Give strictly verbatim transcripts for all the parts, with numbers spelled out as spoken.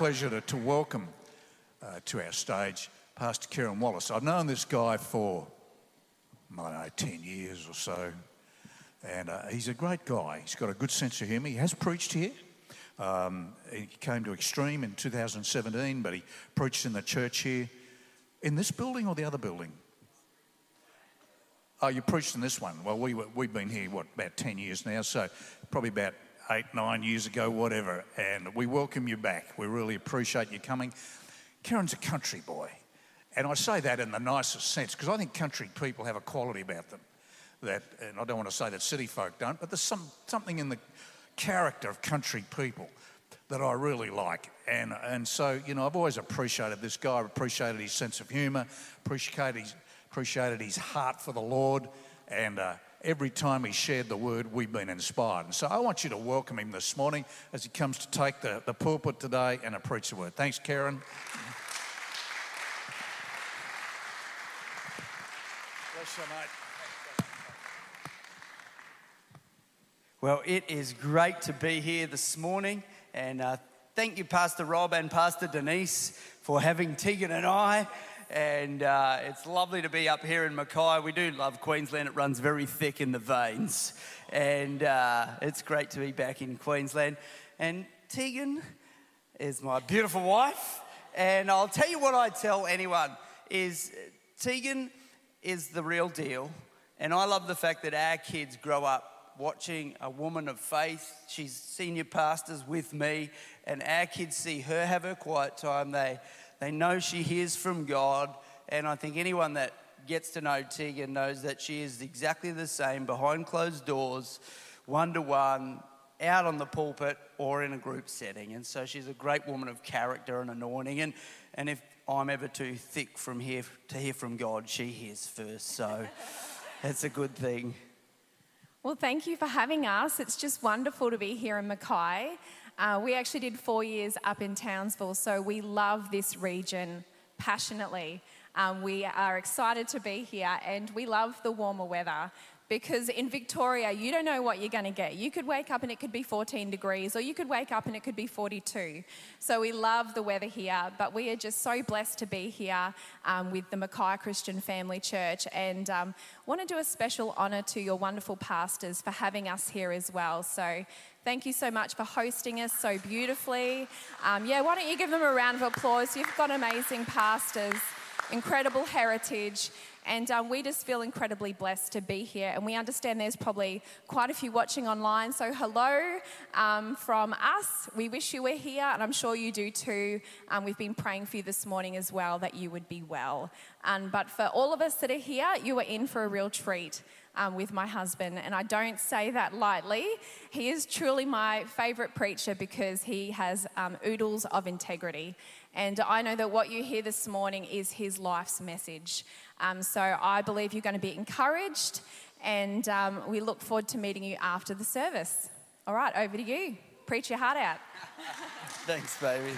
pleasure to, to welcome uh, to our stage Pastor Kieran Wallace. I've known this guy for, I don't know, ten years or so, and uh, he's a great guy. He's got a good sense of humour. He has preached here. Um, he came to Extreme in two thousand seventeen, but he preached in the church here. In this building or the other building? Oh, you preached in this one. Well, we were, we've been here, what, about ten years now, so probably about eight, nine years ago, whatever, and we welcome you back. We really appreciate you coming. Kieran's a country boy, and I say that in the nicest sense, because I think country people have a quality about them that, and I don't want to say that city folk don't, but there's some something in the character of country people that I really like. And and so, you know, I've always appreciated this guy, I've appreciated his sense of humour, appreciated his, appreciated his heart for the Lord, and uh, every time he shared the word, we've been inspired. And so I want you to welcome him this morning as he comes to take the, the pulpit today and to preach the word. Thanks, Kieran. Bless you, mate. Well, it is great to be here this morning, and uh, thank you, Pastor Rob and Pastor Denise, for having Tegan and I, and uh, it's lovely to be up here in Mackay. We do love Queensland. It runs very thick in the veins, and uh, it's great to be back in Queensland. And Tegan is my beautiful wife, and I'll tell you what I tell anyone is Tegan is the real deal, and I love the fact that our kids grow up watching a woman of faith. She's senior pastors with me, and our kids see her have her quiet time. They they know she hears from God, and I think anyone that gets to know Tegan knows that she is exactly the same behind closed doors, one-to-one, out on the pulpit or in a group setting. And so she's a great woman of character and anointing, and, and if I'm ever too thick from here to hear from God, she hears first, so that's a good thing. Well, thank you for having us. It's just wonderful to be here in Mackay. Uh, we actually did four years up in Townsville, so we love this region passionately. Um, we are excited to be here, and we love the warmer weather, because in Victoria, you don't know what you're going to get. You could wake up and it could be fourteen degrees, or you could wake up and it could be forty-two. So we love the weather here, but we are just so blessed to be here um, with the Mackay Christian Family Church, and um, want to do a special honour to your wonderful pastors for having us here as well. So thank you so much for hosting us so beautifully. Um, yeah, why don't you give them a round of applause? You've got amazing pastors, incredible heritage, and um, we just feel incredibly blessed to be here. And we understand there's probably quite a few watching online, so hello um, from us. We wish you were here, and I'm sure you do too. Um, we've been praying for you this morning as well, that you would be well. Um, but for all of us that are here, you are in for a real treat. Um, with my husband, and I don't say that lightly. He is truly my favourite preacher because he has um, oodles of integrity, and I know that what you hear this morning is his life's message. Um, so I believe you're going to be encouraged, and um, we look forward to meeting you after the service. All right, over to you. Preach your heart out. Thanks, baby.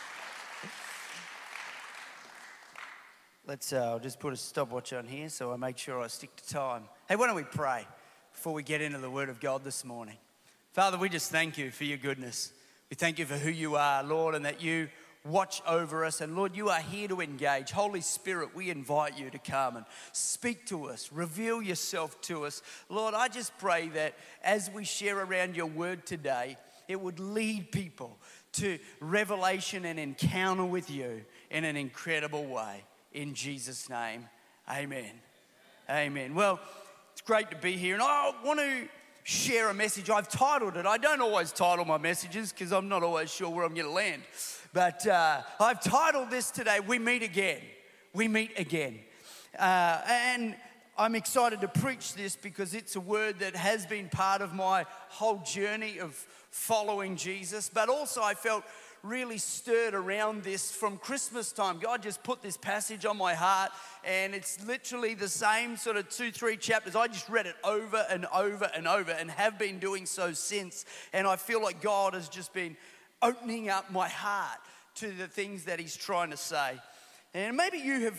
Let's uh, I'll just put a stopwatch on here so I make sure I stick to time. Hey, why don't we pray before we get into the Word of God this morning? Father, we just thank you for your goodness. We thank you for who you are, Lord, and that you watch over us. And Lord, you are here to engage. Holy Spirit, we invite you to come and speak to us, reveal yourself to us. Lord, I just pray that as we share around your word today, it would lead people to revelation and encounter with you in an incredible way. In Jesus' name, amen. Amen. Well, it's great to be here, and I want to share a message. I've titled it. I don't always title my messages because I'm not always sure where I'm going to land. But uh, I've titled this today, We Meet Again. We Meet Again. Uh, and I'm excited to preach this because it's a word that has been part of my whole journey of following Jesus. But also I felt really stirred around this from Christmas time. God just put this passage on my heart, and it's literally the same sort of two, three chapters. I just read it over and over and over and have been doing so since. And I feel like God has just been opening up my heart to the things that he's trying to say. And maybe you have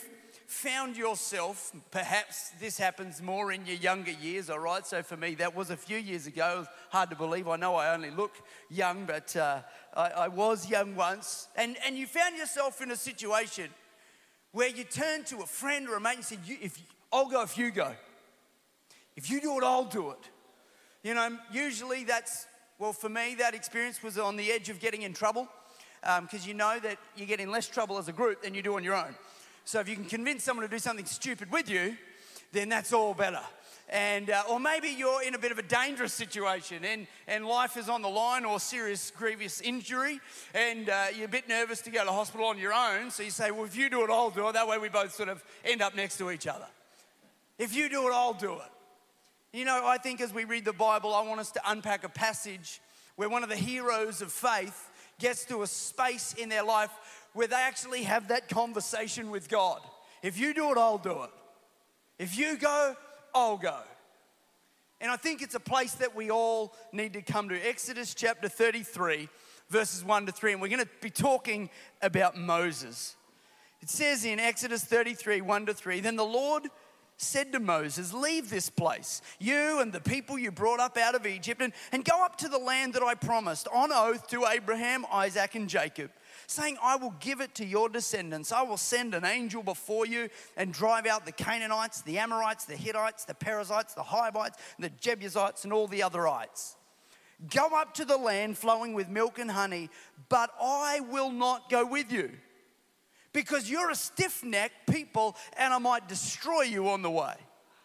found yourself, perhaps this happens more in your younger years, all right? So for me, that was a few years ago. It was hard to believe. I know I only look young, but uh, I, I was young once. And, and you found yourself in a situation where you turned to a friend or a mate and said, you, if, I'll go if you go. If you do it, I'll do it. You know, usually that's, well, for me, that experience was on the edge of getting in trouble, because um, you know that you get in less trouble as a group than you do on your own. So if you can convince someone to do something stupid with you, then that's all better. And uh, or maybe you're in a bit of a dangerous situation and, and life is on the line, or serious grievous injury, and uh, you're a bit nervous to go to hospital on your own. So you say, well, if you do it, I'll do it. That way we both sort of end up next to each other. If you do it, I'll do it. You know, I think as we read the Bible, I want us to unpack a passage where one of the heroes of faith gets to a space in their life where they actually have that conversation with God. If you do it, I'll do it. If you go, I'll go. And I think it's a place that we all need to come to. Exodus chapter thirty-three, verses one to three. And we're going to be talking about Moses. It says in Exodus thirty-three, one to three, then the Lord said to Moses, leave this place, you and the people you brought up out of Egypt, and, and go up to the land that I promised on oath to Abraham, Isaac, and Jacob, saying, I will give it to your descendants. I will send an angel before you and drive out the Canaanites, the Amorites, the Hittites, the Perizzites, the Hivites, the Jebusites, and all the otherites. Go up to the land flowing with milk and honey, but I will not go with you, because you're a stiff-necked people and I might destroy you on the way.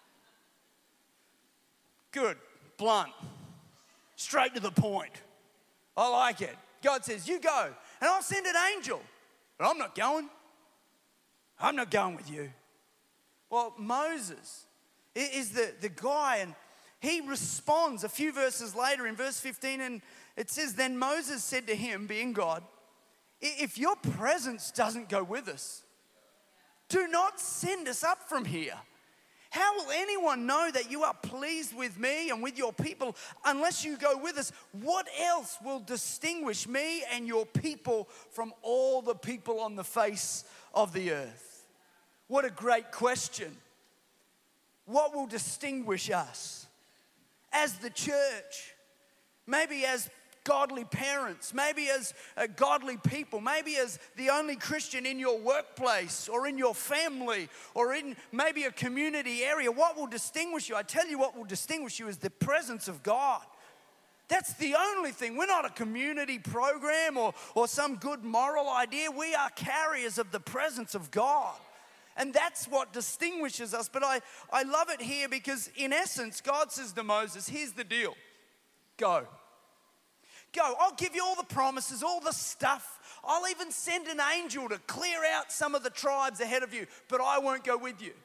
Good, blunt, straight to the point. I like it. God says, you go, and I'll send an angel. But I'm not going. I'm not going with you. Well, Moses is the, the guy, and he responds a few verses later in verse fifteen, and it says, then Moses said to him, being God, if your presence doesn't go with us, do not send us up from here. How will anyone know that you are pleased with me and with your people unless you go with us? What else will distinguish me and your people from all the people on the face of the earth? What a great question. What will distinguish us as the church? Maybe as godly parents, maybe as uh, godly people, maybe as the only Christian in your workplace or in your family or in maybe a community area. What will distinguish you? I tell you what will distinguish you is the presence of God. That's the only thing. We're not a community program or, or some good moral idea. We are carriers of the presence of God. And that's what distinguishes us. But I, I love it here because in essence, God says to Moses, here's the deal. Go. Go, I'll give you all the promises, all the stuff. I'll even send an angel to clear out some of the tribes ahead of you, but I won't go with you.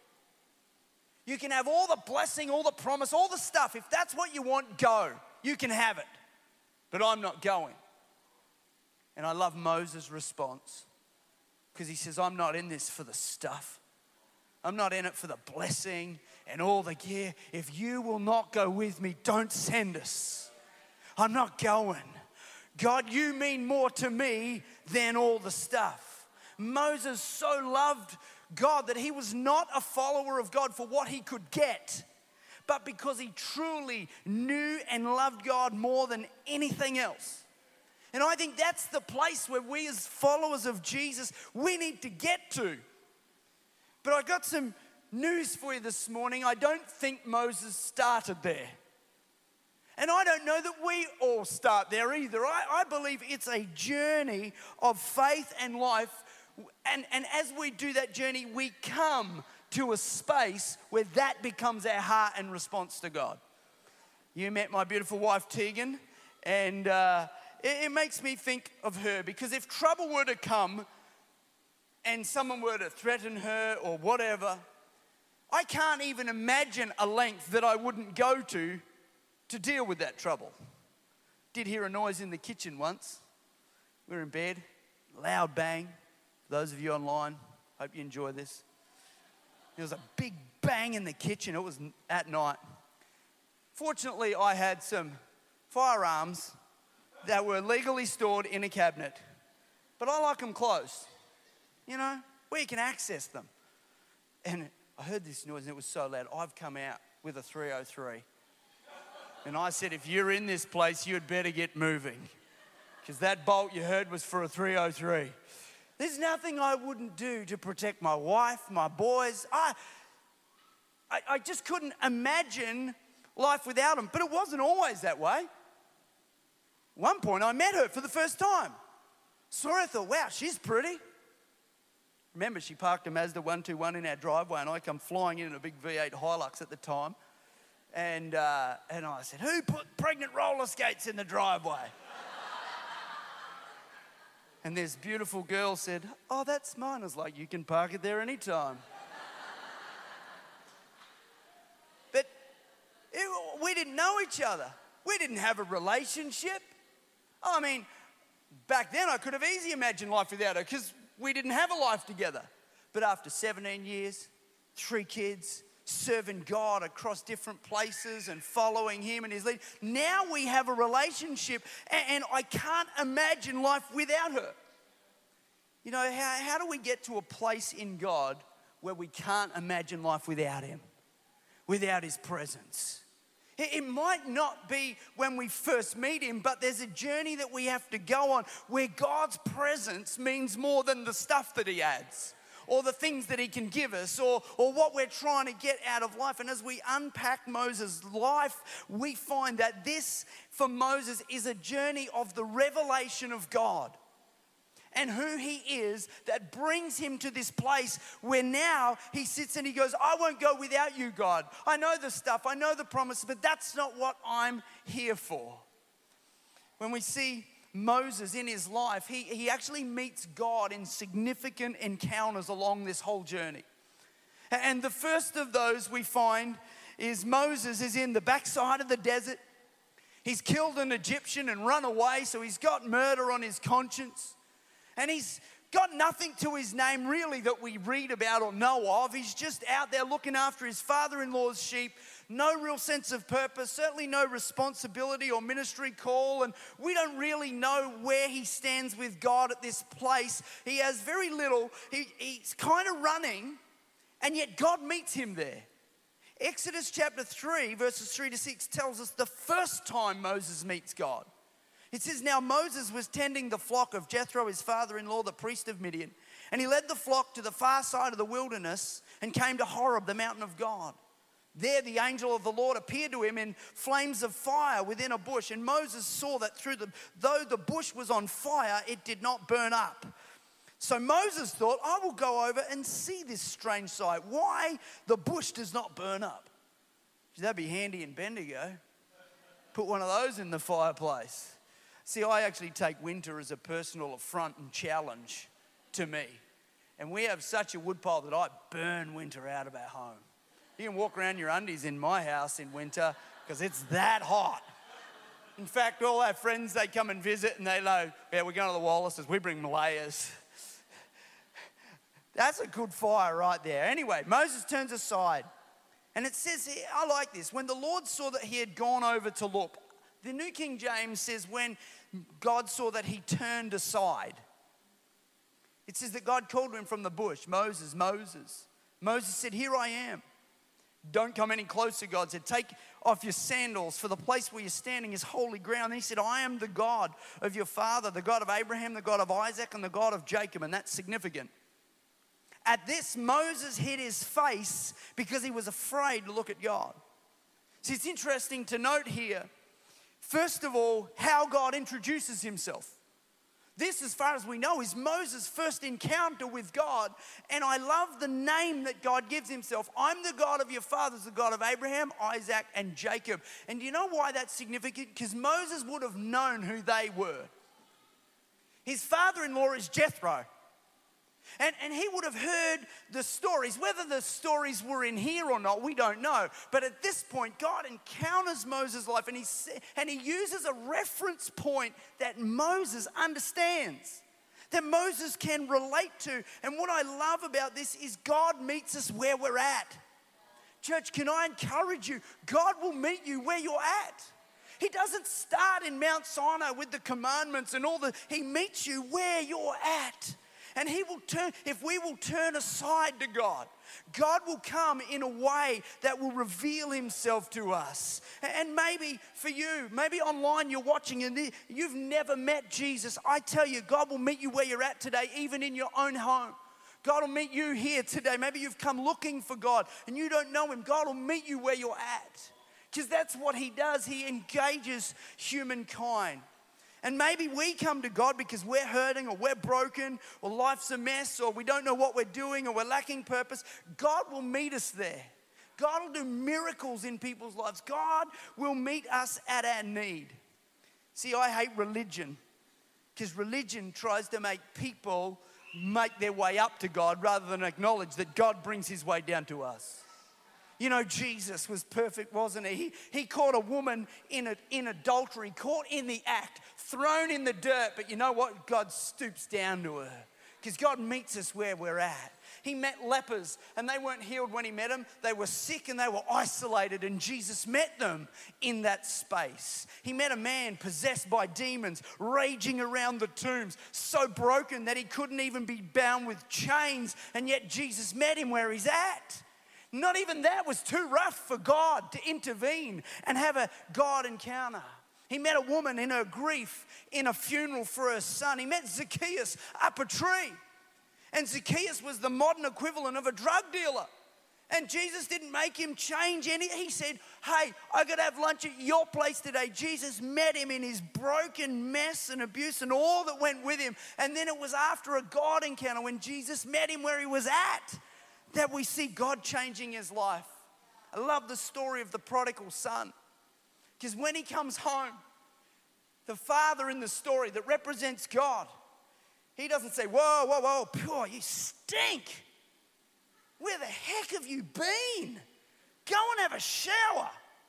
You can have all the blessing, all the promise, all the stuff. If that's what you want, go. You can have it, but I'm not going. And I love Moses' response because he says, I'm not in this for the stuff. I'm not in it for the blessing and all the gear. If you will not go with me, don't send us. I'm not going. God, you mean more to me than all the stuff. Moses so loved God that he was not a follower of God for what he could get, but because he truly knew and loved God more than anything else. And I think that's the place where we as followers of Jesus, we need to get to. But I got some news for you this morning. I don't think Moses started there. And I don't know that we all start there either. I, I believe it's a journey of faith and life. And, and as we do that journey, we come to a space where that becomes our heart and response to God. You met my beautiful wife, Tegan, and uh, it, it makes me think of her, because if trouble were to come and someone were to threaten her or whatever, I can't even imagine a length that I wouldn't go to to deal with that trouble. Did hear a noise in the kitchen once. We were in bed, loud bang. For those of you online, hope you enjoy this. There was a big bang in the kitchen. It was at night. Fortunately, I had some firearms that were legally stored in a cabinet. But I like them close, you know, where you can access them. And I heard this noise and it was so loud. I've come out with a three oh three. And I said, if you're in this place, you'd better get moving. Because that bolt you heard was for a three oh three. There's nothing I wouldn't do to protect my wife, my boys. I, I, I just couldn't imagine life without them. But it wasn't always that way. At one point, I met her for the first time. Saw her, thought, wow, she's pretty. Remember, she parked a Mazda one twenty-one in our driveway, and I come flying in in a big V eight Hilux at the time. And, uh, and I said, who put pregnant roller skates in the driveway? And this beautiful girl said, oh, that's mine. I was like, you can park it there anytime. But it, we didn't know each other. We didn't have a relationship. I mean, back then I could have easily imagined life without her because we didn't have a life together. But after seventeen years, three kids, serving God across different places and following Him and His lead, now we have a relationship, and, and I can't imagine life without her. You know, how, how do we get to a place in God where we can't imagine life without Him, without His presence? It might not be when we first meet Him, but there's a journey that we have to go on where God's presence means more than the stuff that He adds or the things that He can give us or, or what we're trying to get out of life. And as we unpack Moses' life, we find that this, for Moses, is a journey of the revelation of God and who He is that brings him to this place where now he sits and he goes, I won't go without you, God. I know the stuff, I know the promises, but that's not what I'm here for. When we see Moses in his life, he, he actually meets God in significant encounters along this whole journey. And the first of those we find is Moses is in the backside of the desert. He's killed an Egyptian and run away, so he's got murder on his conscience. And he's got nothing to his name really that we read about or know of. He's just out there looking after his father-in-law's sheep. No real sense of purpose, certainly no responsibility or ministry call. And we don't really know where he stands with God at this place. He has very little. He, he's kind of running, and yet God meets him there. Exodus chapter three, verses three to six tells us the first time Moses meets God. It says, now Moses was tending the flock of Jethro, his father-in-law, the priest of Midian. And he led the flock to the far side of the wilderness and came to Horeb, the mountain of God. There the angel of the Lord appeared to him in flames of fire within a bush. And Moses saw that through the, though the bush was on fire, it did not burn up. So Moses thought, I will go over and see this strange sight. Why the bush does not burn up. That'd be handy in Bendigo. Put one of those in the fireplace. See, I actually take winter as a personal affront and challenge to me. And we have such a woodpile that I burn winter out of our home. You can walk around your undies in my house in winter because it's that hot. In fact, all our friends, they come and visit and they know, yeah, we're going to the Wallaces, we bring Malayas. That's a good fire right there. Anyway, Moses turns aside. And it says here, I like this, when the Lord saw that he had gone over to look. The New King James says when God saw that he turned aside. It says that God called to him from the bush, Moses, Moses. Moses said, here I am. Don't come any closer, God said. Take off your sandals, for the place where you're standing is holy ground. And he said, I am the God of your father, the God of Abraham, the God of Isaac, and the God of Jacob. And that's significant. At this, Moses hid his face because he was afraid to look at God. See, it's interesting to note here, first of all, how God introduces himself. This, as far as we know, is Moses' first encounter with God. And I love the name that God gives himself. I'm the God of your fathers, the God of Abraham, Isaac, and Jacob. And do you know why that's significant? Because Moses would have known who they were. His father-in-law is Jethro. And, and he would have heard the stories. Whether the stories were in here or not, we don't know. But at this point, God encounters Moses' life and he, and he uses a reference point that Moses understands, that Moses can relate to. And what I love about this is God meets us where we're at. Church, can I encourage you? God will meet you where you're at. He doesn't start in Mount Sinai with the commandments and all the, he meets you where you're at. And he will turn, if we will turn aside to God, God will come in a way that will reveal himself to us. And maybe for you, maybe online you're watching and you've never met Jesus. I tell you, God will meet you where you're at today, even in your own home. God will meet you here today. Maybe you've come looking for God and you don't know him. God will meet you where you're at. Because that's what he does. He engages humankind. And maybe we come to God because we're hurting or we're broken or life's a mess or we don't know what we're doing or we're lacking purpose. God will meet us there. God will do miracles in people's lives. God will meet us at our need. See, I hate religion because religion tries to make people make their way up to God rather than acknowledge that God brings his way down to us. You know, Jesus was perfect, wasn't he? He, he caught a woman in, a, in adultery, caught in the act, thrown in the dirt. But you know what? God stoops down to her because God meets us where we're at. He met lepers and they weren't healed when he met them. They were sick and they were isolated and Jesus met them in that space. He met a man possessed by demons, raging around the tombs, so broken that he couldn't even be bound with chains, and yet Jesus met him where he's at. Not even that was too rough for God to intervene and have a God encounter. He met a woman in her grief in a funeral for her son. He met Zacchaeus up a tree. And Zacchaeus was the modern equivalent of a drug dealer. And Jesus didn't make him change any. He said, hey, I got to have lunch at your place today. Jesus met him in his broken mess and abuse and all that went with him. And then it was after a God encounter when Jesus met him where he was at that we see God changing his life. I love the story of the prodigal son. Because when he comes home, the father in the story that represents God, he doesn't say, whoa, whoa, whoa, pure, you stink. Where the heck have you been? Go and have a shower.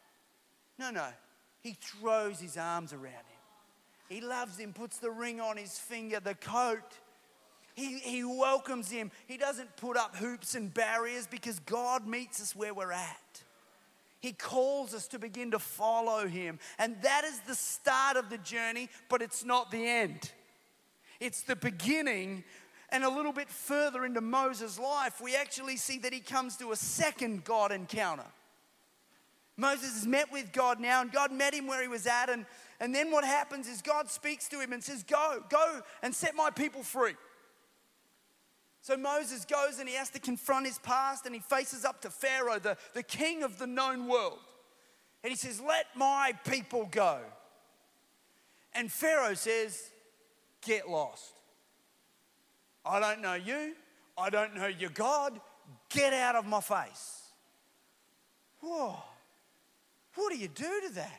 No, no. He throws his arms around him. He loves him, puts the ring on his finger, the coat. He, he welcomes him. He doesn't put up hoops and barriers because God meets us where we're at. He calls us to begin to follow him. And that is the start of the journey, but it's not the end. It's the beginning. And a little bit further into Moses' life, we actually see that he comes to a second God encounter. Moses has met with God now, and God met him where he was at. And, and then what happens is God speaks to him and says, go, go and set my people free. So Moses goes and he has to confront his past and he faces up to Pharaoh, the, the king of the known world. And he says, let my people go. And Pharaoh says, get lost. I don't know you. I don't know your God. Get out of my face. Whoa. What do you do to that?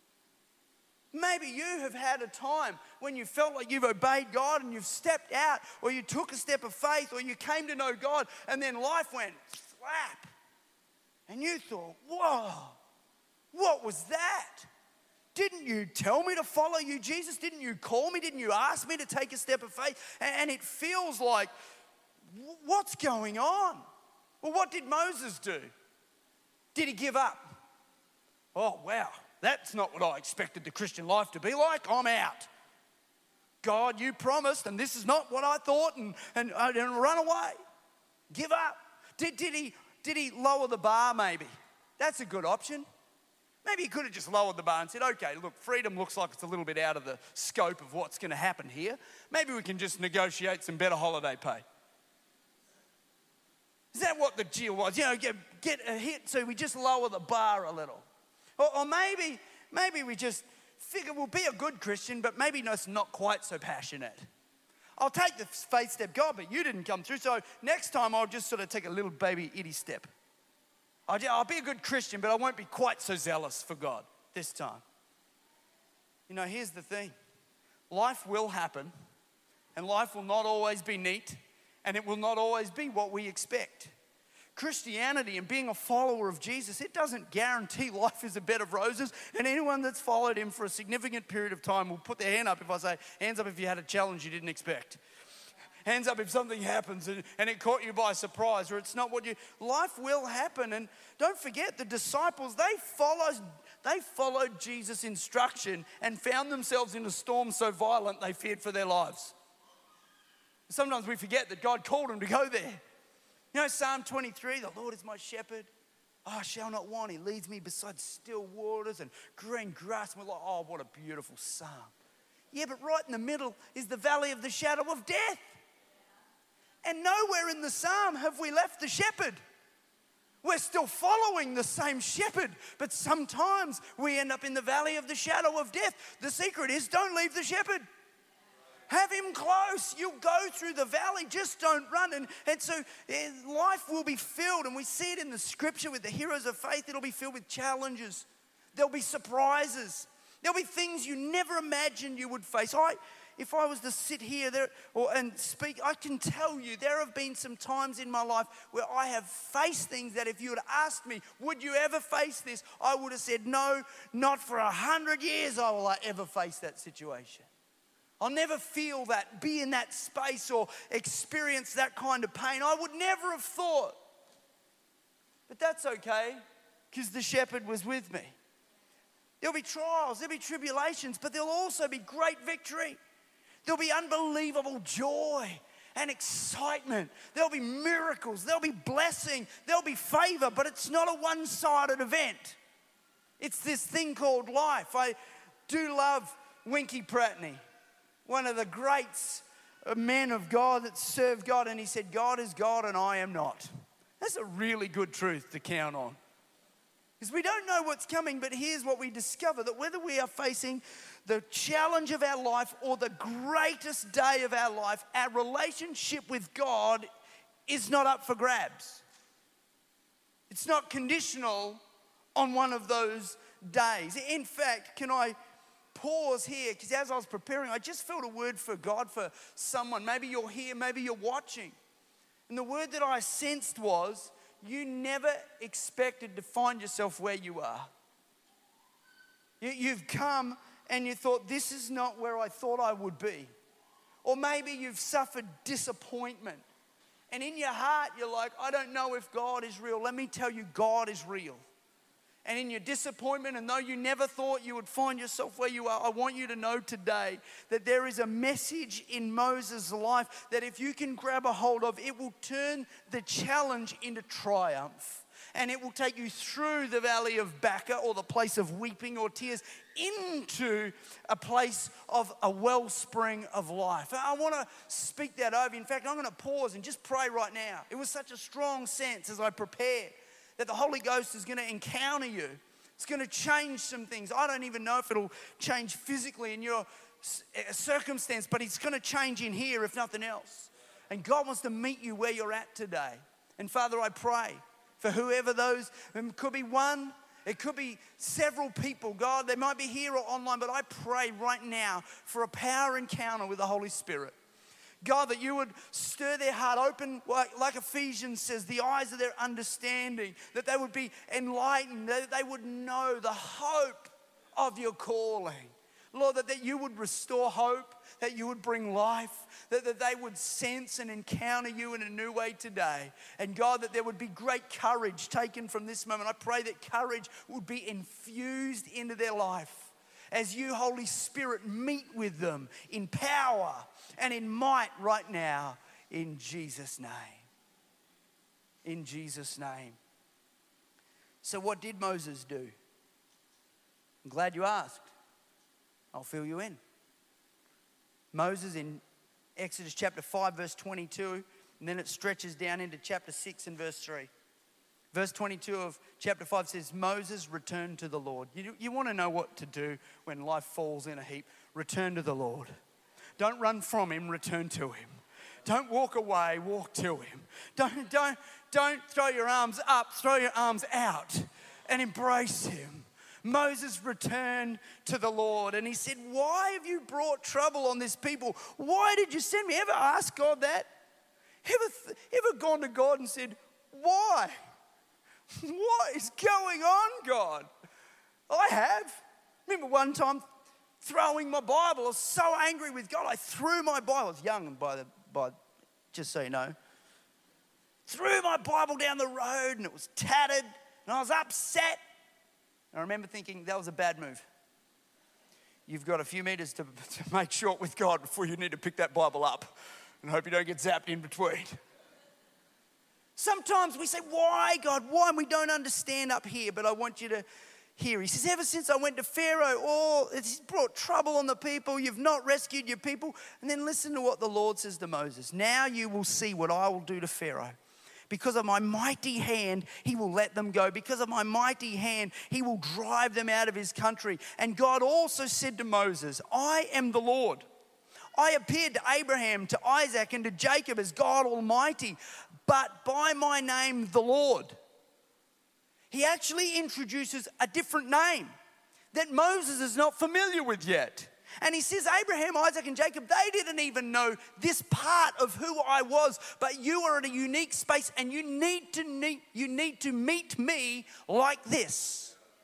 Maybe you have had a time when you felt like you've obeyed God and you've stepped out, or you took a step of faith, or you came to know God and then life went slap. And you thought, whoa, what was that? Didn't you tell me to follow you, Jesus? Didn't you call me? Didn't you ask me to take a step of faith? And it feels like, what's going on? Well, what did Moses do? Did he give up? Oh, wow. That's not what I expected the Christian life to be like. I'm out. God, you promised, and this is not what I thought, and, and, and run away. Give up. Did, did, he, did he lower the bar maybe? That's a good option. Maybe he could have just lowered the bar and said, okay, look, freedom looks like it's a little bit out of the scope of what's going to happen here. Maybe we can just negotiate some better holiday pay. Is that what the deal was? You know, get, get a hit, so we just lower the bar a little. Or, or maybe, maybe we just figure we'll be a good Christian, but maybe not, not quite so passionate. I'll take the faith step, God, but you didn't come through, so next time I'll just sort of take a little baby itty step. I'll, I'll be a good Christian, but I won't be quite so zealous for God this time. You know, here's the thing. Life will happen, and life will not always be neat, and it will not always be what we expect. Christianity and being a follower of Jesus, it doesn't guarantee life is a bed of roses, and anyone that's followed him for a significant period of time will put their hand up if I say, hands up if you had a challenge you didn't expect. Hands up if something happens and, and it caught you by surprise, or it's not what you... Life will happen, and don't forget, the disciples, they followed, they followed Jesus' instruction and found themselves in a storm so violent they feared for their lives. Sometimes we forget that God called him to go there. You know, Psalm twenty-three, the Lord is my shepherd. I shall not want. He leads me beside still waters and green grass. And we're like, oh, what a beautiful psalm. Yeah, but right in the middle is the valley of the shadow of death. And nowhere in the psalm have we left the shepherd. We're still following the same shepherd, but sometimes we end up in the valley of the shadow of death. The secret is don't leave the shepherd. Have him close. You'll go through the valley. Just don't run. And, and so eh, life will be filled, and we see it in the scripture with the heroes of faith. It'll be filled with challenges. There'll be surprises. There'll be things you never imagined you would face. I, if I was to sit here there or, and speak, I can tell you there have been some times in my life where I have faced things that if you had asked me, would you ever face this? I would have said, no, not for a hundred years I will I ever face that situation. I'll never feel that, be in that space or experience that kind of pain. I would never have thought. But that's okay, because the shepherd was with me. There'll be trials, there'll be tribulations, but there'll also be great victory. There'll be unbelievable joy and excitement. There'll be miracles, there'll be blessing, there'll be favor, but it's not a one-sided event. It's this thing called life. I do love Winky Pratney, one of the greats of men of God that served God, and he said, God is God and I am not. That's a really good truth to count on. Because we don't know what's coming, but here's what we discover, that whether we are facing the challenge of our life or the greatest day of our life, our relationship with God is not up for grabs. It's not conditional on one of those days. In fact, can I pause here, because as I was preparing, I just felt a word for God for someone. Maybe you're here, maybe you're watching. And the word that I sensed was, you never expected to find yourself where you are. You, you've come and you thought, this is not where I thought I would be. Or maybe you've suffered disappointment. And in your heart, you're like, I don't know if God is real. Let me tell you, God is real. And in your disappointment, and though you never thought you would find yourself where you are, I want you to know today that there is a message in Moses' life that if you can grab a hold of, it will turn the challenge into triumph. And it will take you through the valley of Baca, or the place of weeping or tears, into a place of a wellspring of life. I want to speak that over. In fact, I'm going to pause and just pray right now. It was such a strong sense as I prepared that the Holy Ghost is going to encounter you. It's going to change some things. I don't even know if it'll change physically in your circumstance, but it's going to change in here if nothing else. And God wants to meet you where you're at today. And Father, I pray for whoever those, it could be one, it could be several people. God, they might be here or online, but I pray right now for a power encounter with the Holy Spirit. God, that you would stir their heart open, like, like Ephesians says, the eyes of their understanding, that they would be enlightened, that they would know the hope of your calling. Lord, that, that you would restore hope, that you would bring life, that, that they would sense and encounter you in a new way today. And God, that there would be great courage taken from this moment. I pray that courage would be infused into their life as you, Holy Spirit, meet with them in power and in might right now, in Jesus' name. In Jesus' name. So what did Moses do? I'm glad you asked. I'll fill you in. Moses in Exodus chapter five, verse twenty-two, and then it stretches down into chapter six and verse three. Verse twenty-two of chapter five says, Moses returned to the Lord. You, you want to know what to do when life falls in a heap? Return to the Lord. Don't run from him, return to him. Don't walk away, walk to him. Don't, don't, don't throw your arms up, throw your arms out and embrace him. Moses returned to the Lord and he said, why have you brought trouble on this people? Why did you send me? Ever asked God that? Ever, ever gone to God and said, why? What is going on, God? I have. Remember one time throwing my Bible. I was so angry with God. I threw my Bible. I was young, by the by, just so you know. Threw my Bible down the road and it was tattered and I was upset. And I remember thinking that was a bad move. You've got a few meters to, to make short with God before you need to pick that Bible up. And I hope you don't get zapped in between. Sometimes we say, why, God, why? And we don't understand up here, but I want you to hear. He says, ever since I went to Pharaoh, oh, it's brought trouble on the people. You've not rescued your people. And then listen to what the Lord says to Moses. Now you will see what I will do to Pharaoh. Because of my mighty hand, he will let them go. Because of my mighty hand, he will drive them out of his country. And God also said to Moses, I am the Lord. I appeared to Abraham, to Isaac, and to Jacob as God Almighty, but by my name, the Lord. He actually introduces a different name that Moses is not familiar with yet. And he says, Abraham, Isaac, and Jacob, they didn't even know this part of who I was, but you are in a unique space and you need to meet, you need to meet me like this.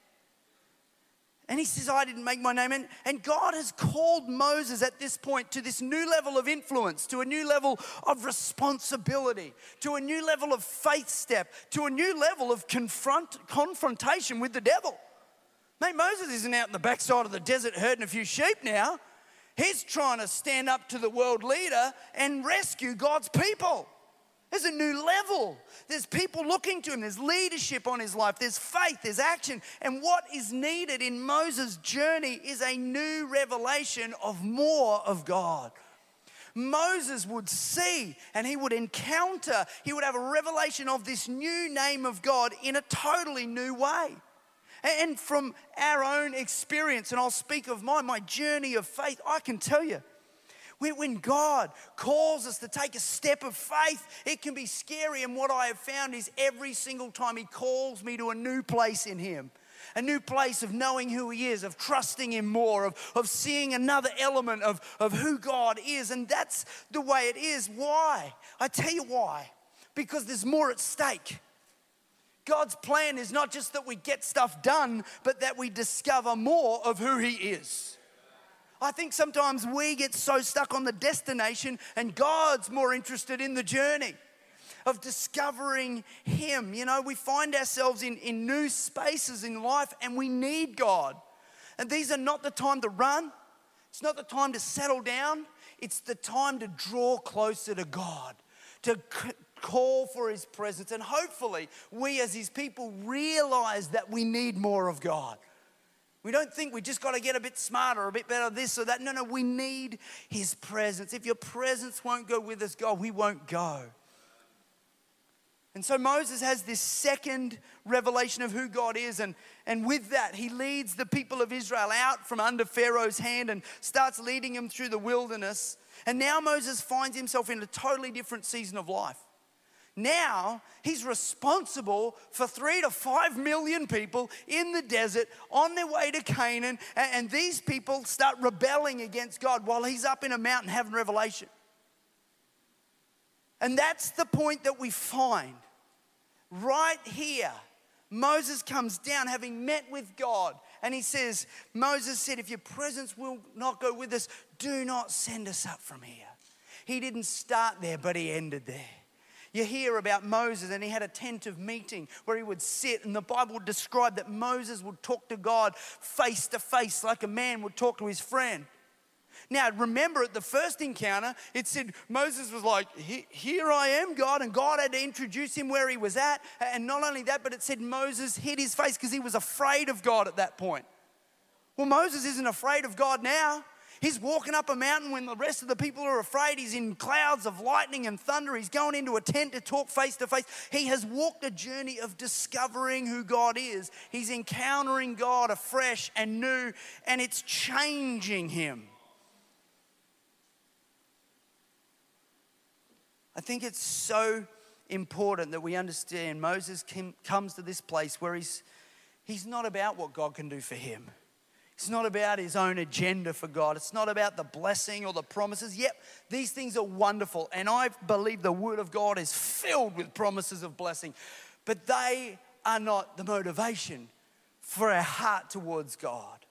And he says, I didn't make my name. And, and God has called Moses at this point to this new level of influence, to a new level of responsibility, to a new level of faith step, to a new level of confront, confrontation with the devil. Mate, Moses isn't out in the backside of the desert herding a few sheep now. He's trying to stand up to the world leader and rescue God's people. There's a new level. There's people looking to him. There's leadership on his life. There's faith. There's action. And what is needed in Moses' journey is a new revelation of more of God. Moses would see and he would encounter, he would have a revelation of this new name of God in a totally new way. And from our own experience, and I'll speak of mine, my journey of faith, I can tell you, when God calls us to take a step of faith, it can be scary. And what I have found is every single time he calls me to a new place in him, a new place of knowing who he is, of trusting him more, of, of seeing another element of, of who God is. And that's the way it is. Why? I tell you why. Because there's more at stake. God's plan is not just that we get stuff done, but that we discover more of who he is. I think sometimes we get so stuck on the destination and God's more interested in the journey of discovering him. You know, we find ourselves in, in new spaces in life and we need God. And these are not the time to run. It's not the time to settle down. It's the time to draw closer to God, to c- call for his presence. And hopefully we as his people realize that we need more of God. We don't think we just got to get a bit smarter, a bit better this or that. No, no, we need his presence. If your presence won't go with us, God, we won't go. And so Moses has this second revelation of who God is. And, and with that, he leads the people of Israel out from under Pharaoh's hand and starts leading them through the wilderness. And now Moses finds himself in a totally different season of life. Now he's responsible for three to five million people in the desert on their way to Canaan. And these people start rebelling against God while he's up in a mountain having revelation. And that's the point that we find right here. Moses comes down having met with God. And he says, Moses said, if your presence will not go with us, do not send us up from here. He didn't start there, but he ended there. You hear about Moses and he had a tent of meeting where he would sit, and the Bible would describe that Moses would talk to God face to face like a man would talk to his friend. Now remember, at the first encounter it said Moses was like, here I am, God, and God had to introduce him where he was at. And not only that, but it said Moses hid his face because he was afraid of God at that point. Well, Moses isn't afraid of God now. He's walking up a mountain when the rest of the people are afraid. He's in clouds of lightning and thunder. He's going into a tent to talk face to face. He has walked a journey of discovering who God is. He's encountering God afresh and new, and it's changing him. I think it's so important that we understand Moses comes to this place where he's, he's not about what God can do for him. It's not about his own agenda for God. It's not about the blessing or the promises. Yep, these things are wonderful. And I believe the Word of God is filled with promises of blessing. But they are not the motivation for our heart towards God.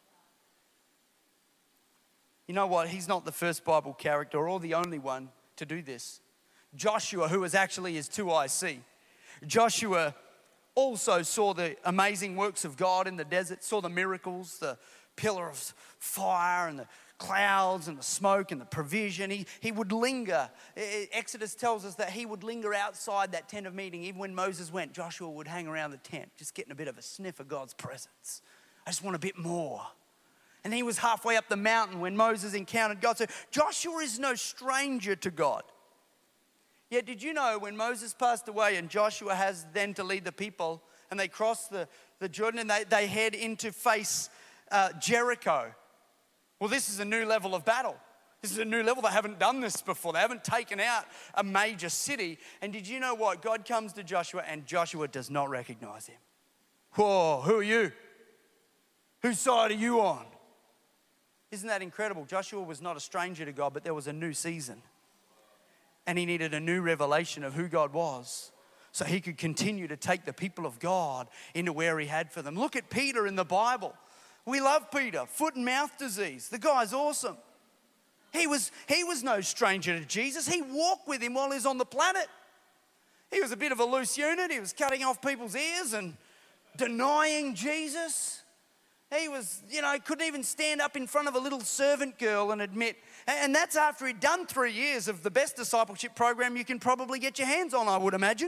You know what? He's not the first Bible character or the only one to do this. Joshua, who was actually his two I C. Joshua also saw the amazing works of God in the desert, saw the miracles, the pillar of fire and the clouds and the smoke and the provision. He, he would linger. Exodus tells us that he would linger outside that tent of meeting. Even when Moses went, Joshua would hang around the tent, just getting a bit of a sniff of God's presence. I just want a bit more. And he was halfway up the mountain when Moses encountered God. So Joshua is no stranger to God. Yet did you know when Moses passed away and Joshua has then to lead the people and they cross the, the Jordan and they, they head in to face uh, Jericho. Well, this is a new level of battle. This is a new level. They haven't done this before. They haven't taken out a major city. And did you know what? God comes to Joshua and Joshua does not recognize him. Whoa, who are you? Whose side are you on? Isn't that incredible? Joshua was not a stranger to God, but there was a new season. And he needed a new revelation of who God was so he could continue to take the people of God into where he had for them. Look at Peter in the Bible. We love Peter, foot and mouth disease. The guy's awesome. He was, he was no stranger to Jesus. He walked with him while he was on the planet. He was a bit of a loose unit. He was cutting off people's ears and denying Jesus. He was, you know, couldn't even stand up in front of a little servant girl and admit. And that's after he'd done three years of the best discipleship program you can probably get your hands on, I would imagine.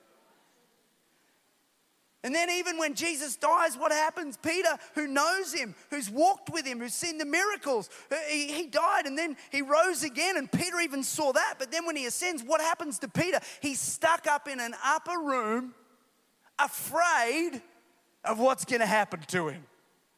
And then even when Jesus dies, what happens? Peter, who knows him, who's walked with him, who's seen the miracles, he, he died and then he rose again, and Peter even saw that. But then when he ascends, what happens to Peter? He's stuck up in an upper room, afraid of what's going to happen to him.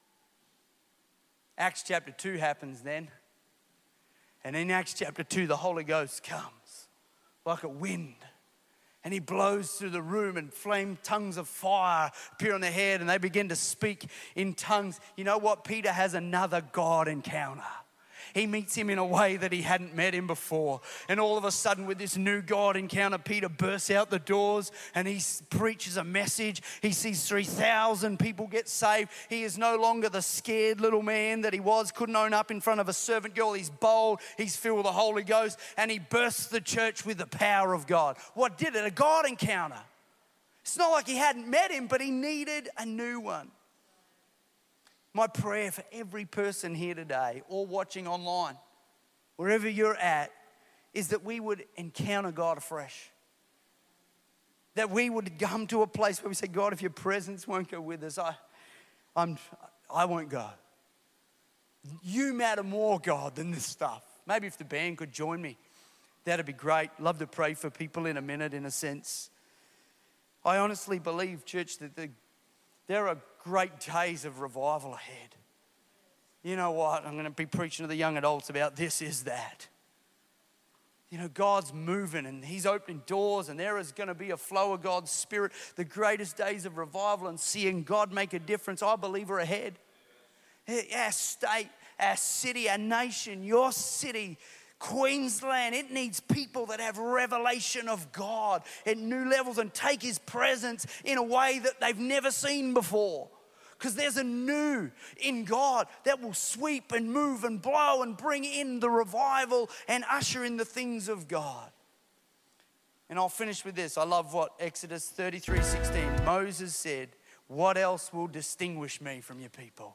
Acts chapter two happens then. And in Acts chapter two, the Holy Ghost comes like a wind. And he blows through the room and flame tongues of fire appear on their head and they begin to speak in tongues. You know what? Peter has another God encounter. He meets him in a way that he hadn't met him before. And all of a sudden with this new God encounter, Peter bursts out the doors and he preaches a message. He sees three thousand people get saved. He is no longer the scared little man that he was, couldn't own up in front of a servant girl. He's bold, he's filled with the Holy Ghost, and he bursts the church with the power of God. What did it? A God encounter. It's not like he hadn't met him, but he needed a new one. My prayer for every person here today or watching online, wherever you're at, is that we would encounter God afresh. That we would come to a place where we say, God, if your presence won't go with us, I, I'm, I won't go. You matter more, God, than this stuff. Maybe if the band could join me, that'd be great. Love to pray for people in a minute, in a sense. I honestly believe, church, that the, there are great days of revival ahead. You know what? I'm going to be preaching to the young adults about this is that. You know, God's moving and he's opening doors and there is going to be a flow of God's Spirit. The greatest days of revival and seeing God make a difference, I believe, are ahead. Our state, our city, our nation, your city, Queensland, it needs people that have revelation of God at new levels and take his presence in a way that they've never seen before. Because there's a new in God that will sweep and move and blow and bring in the revival and usher in the things of God. And I'll finish with this. I love what Exodus thirty-three sixteen, Moses said, what else will distinguish me from your people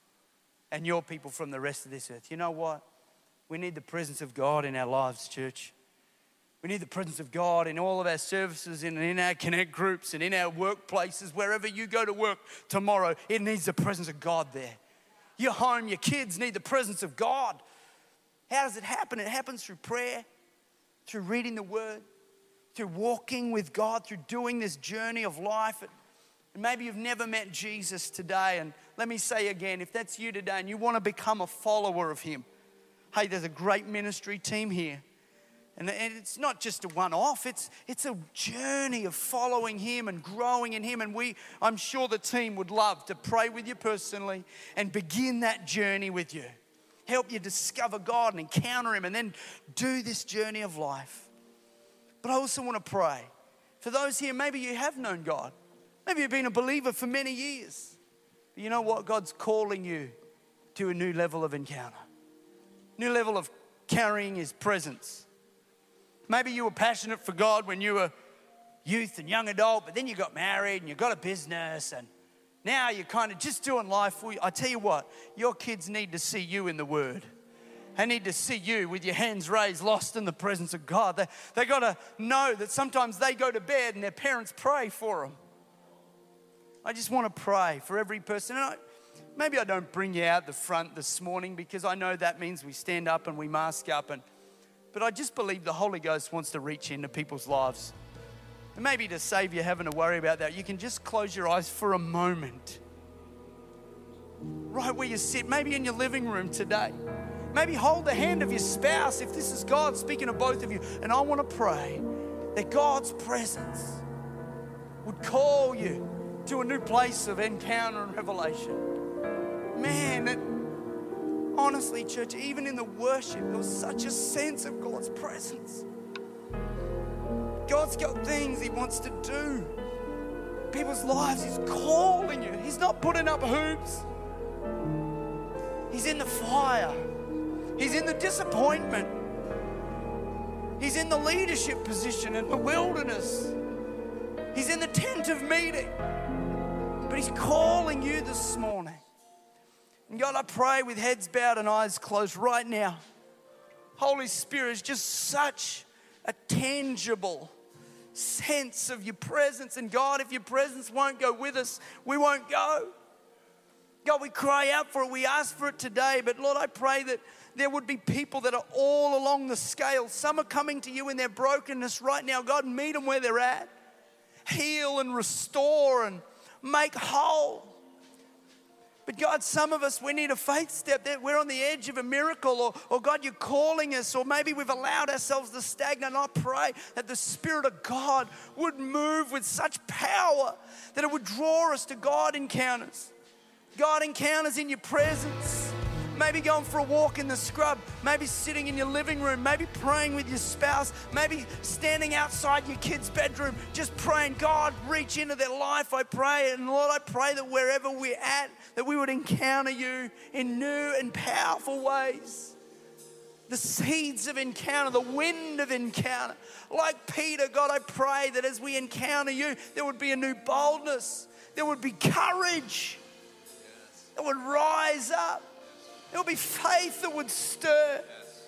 and your people from the rest of this earth? You know what? We need the presence of God in our lives, church. We need the presence of God in all of our services, and in our connect groups and in our workplaces. Wherever you go to work tomorrow, it needs the presence of God there. Your home, your kids need the presence of God. How does it happen? It happens through prayer, through reading the Word, through walking with God, through doing this journey of life. And maybe you've never met Jesus today. And let me say again, if that's you today and you want to become a follower of him, hey, there's a great ministry team here. And it's not just a one-off, it's, it's a journey of following him and growing in him. And we, I'm sure the team would love to pray with you personally and begin that journey with you. Help you discover God and encounter him and then do this journey of life. But I also want to pray for those here, maybe you have known God. Maybe you've been a believer for many years. But you know what? God's calling you to a new level of encounter. New level of carrying his presence. Maybe you were passionate for God when you were youth and young adult, but then you got married and you got a business and now you're kind of just doing life. I tell you what, your kids need to see you in the Word. They need to see you with your hands raised, lost in the presence of God. They, they got to know that sometimes they go to bed and their parents pray for them. I just want to pray for every person. And I, maybe I don't bring you out the front this morning because I know that means we stand up and we mask up. And, but I just believe the Holy Ghost wants to reach into people's lives. And maybe to save you having to worry about that, you can just close your eyes for a moment. Right where you sit, maybe in your living room today. Maybe hold the hand of your spouse if this is God speaking to both of you. And I want to pray that God's presence would call you to a new place of encounter and revelation. Man, it, honestly, church, even in the worship, there was such a sense of God's presence. God's got things He wants to do. People's lives, He's calling you. He's not putting up hoops. He's in the fire. He's in the disappointment. He's in the leadership position in the wilderness. He's in the tent of meeting. But He's calling you this morning. And God, I pray with heads bowed and eyes closed right now. Holy Spirit is just such a tangible sense of your presence. And God, if your presence won't go with us, we won't go. God, we cry out for it. We ask for it today. But Lord, I pray that there would be people that are all along the scale. Some are coming to you in their brokenness right now. God, meet them where they're at. Heal and restore and make whole. But God, some of us, we need a faith step. That we're on the edge of a miracle, or, or God, you're calling us, or maybe we've allowed ourselves to stagnate. And I pray that the Spirit of God would move with such power that it would draw us to God encounters. God encounters in your presence. Maybe going for a walk in the scrub. Maybe sitting in your living room. Maybe praying with your spouse. Maybe standing outside your kid's bedroom. Just praying, God, reach into their life, I pray. And Lord, I pray that wherever we're at, that we would encounter you in new and powerful ways. The seeds of encounter, the wind of encounter. Like Peter, God, I pray that as we encounter you, there would be a new boldness. There would be courage that would rise up. There would be faith that would stir.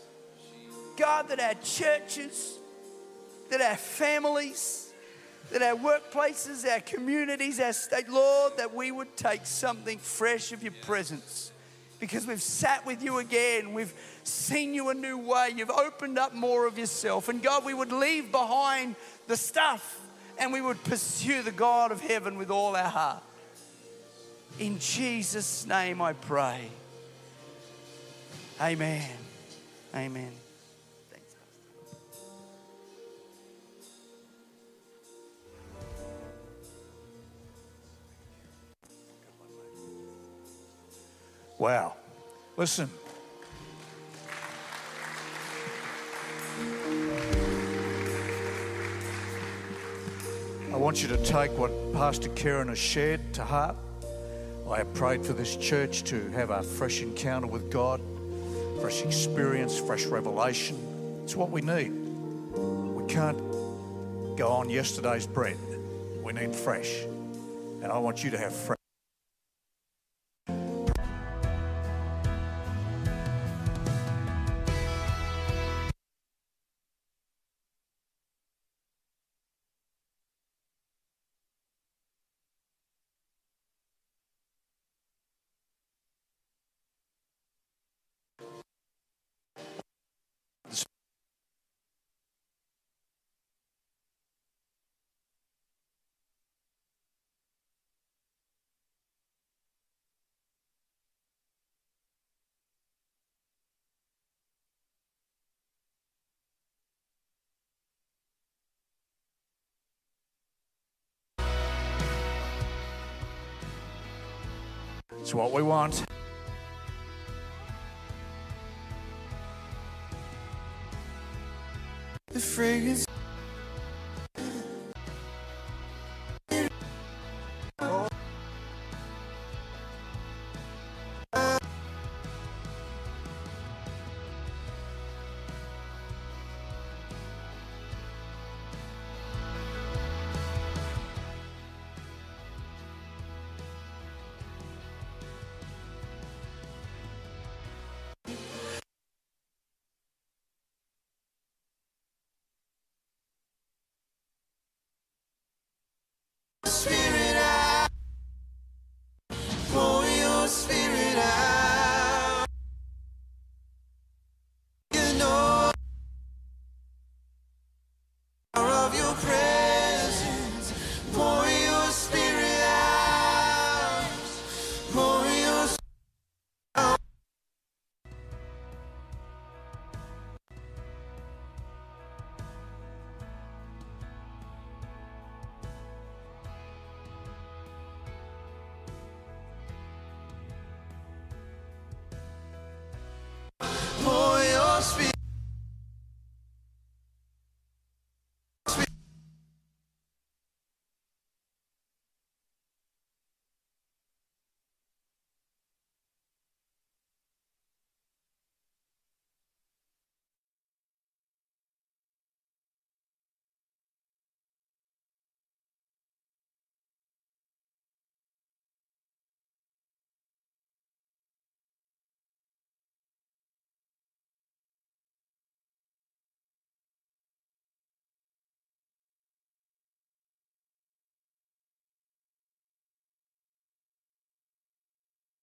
God, that our churches, that our families, that our workplaces, our communities, our state, Lord, that we would take something fresh of your presence. Because we've sat with you again. We've seen you a new way. You've opened up more of yourself. And God, we would leave behind the stuff and we would pursue the God of heaven with all our heart. In Jesus' name I pray. Amen. Amen. Thanks, Pastor. Wow. Listen. I want you to take what Pastor Karen has shared to heart. I have prayed for this church to have a fresh encounter with God, fresh experience, fresh revelation. It's what we need. We can't go on yesterday's bread. We need fresh. And I want you to have fresh. It's what we want. The fragrance